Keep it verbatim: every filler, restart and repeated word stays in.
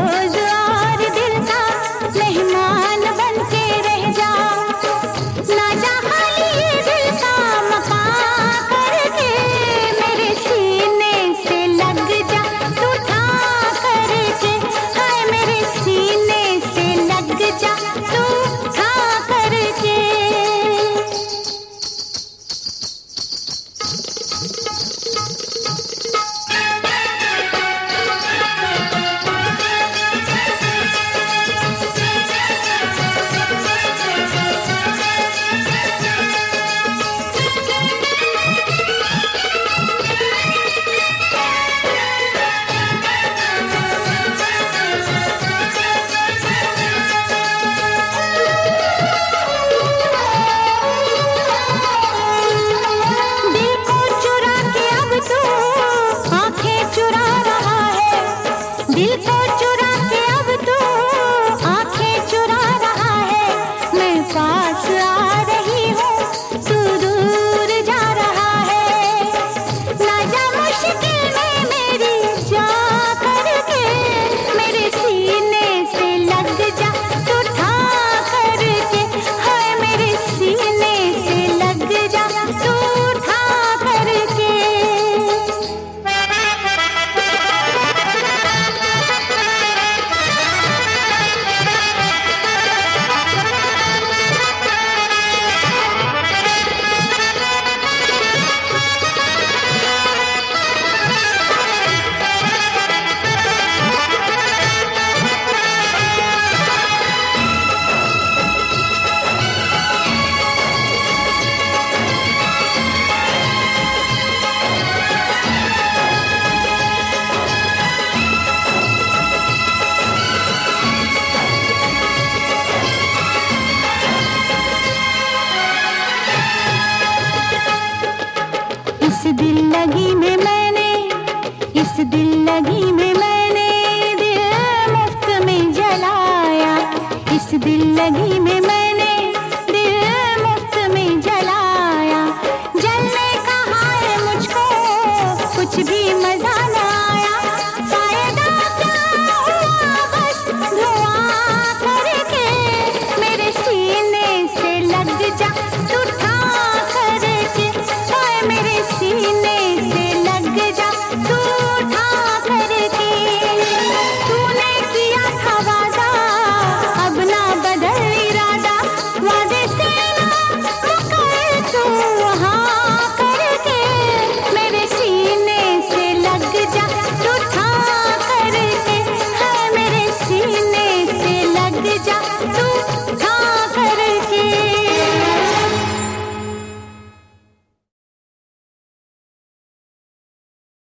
रोज और दिल का मेहमान बन के रह जा। ना जा खाली ये दिल का मकान करके, मेरे सीने से लग जा तू था करके, हाय मेरे सीने से लग जा तू था करके। दिल को चुरा के अब तू आंखें चुरा रहा है। मैं पास आ रही हूँ, तू दूर जा रहा है। ना जा मुश्किल में मेरी जा करके, मेरे सीने से लग जा तू था करके, हाय मेरे सीने से लग जा तू था करके। इस दिल लगी में मैंने, इस दिल लगी में मैंने दिल मुफ्त में जलाया। इस दिल लगी में